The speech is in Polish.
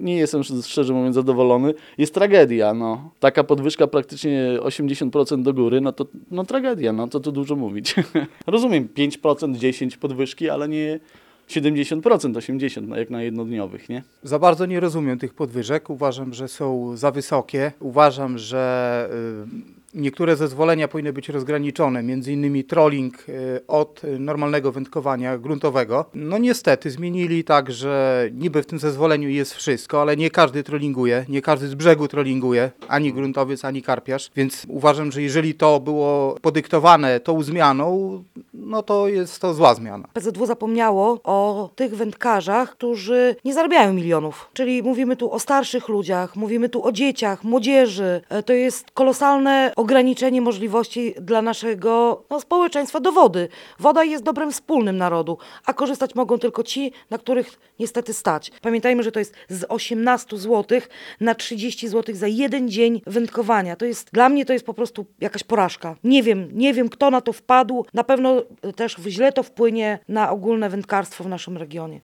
nie jestem szczerze mówiąc zadowolony. Jest tragedia, no. Taka podwyżka praktycznie 80% do góry, no to tragedia, no to tu dużo mówić. Rozumiem 5%, 10% podwyżki, ale nie 70%, 80% jak na jednodniowych, nie? Za bardzo nie rozumiem tych podwyżek. Uważam, że są za wysokie. Uważam, że niektóre zezwolenia powinny być rozgraniczone, między innymi trolling od normalnego wędkowania gruntowego. No niestety zmienili tak, że niby w tym zezwoleniu jest wszystko, ale nie każdy trollinguje, nie każdy z brzegu trollinguje, ani gruntowiec, ani karpiarz, więc uważam, że jeżeli to było podyktowane tą zmianą, no to jest to zła zmiana. PZW zapomniało o tych wędkarzach, którzy nie zarabiają milionów. Czyli mówimy tu o starszych ludziach, mówimy tu o dzieciach, młodzieży. To jest kolosalne ograniczenie możliwości dla naszego społeczeństwa do wody. Woda jest dobrem wspólnym narodu, a korzystać mogą tylko ci, na których niestety stać. Pamiętajmy, że to jest z 18 zł na 30 zł za jeden dzień wędkowania. Dla mnie to jest po prostu jakaś porażka. Nie wiem kto na to wpadł. Na pewno też źle to wpłynie na ogólne wędkarstwo w naszym regionie.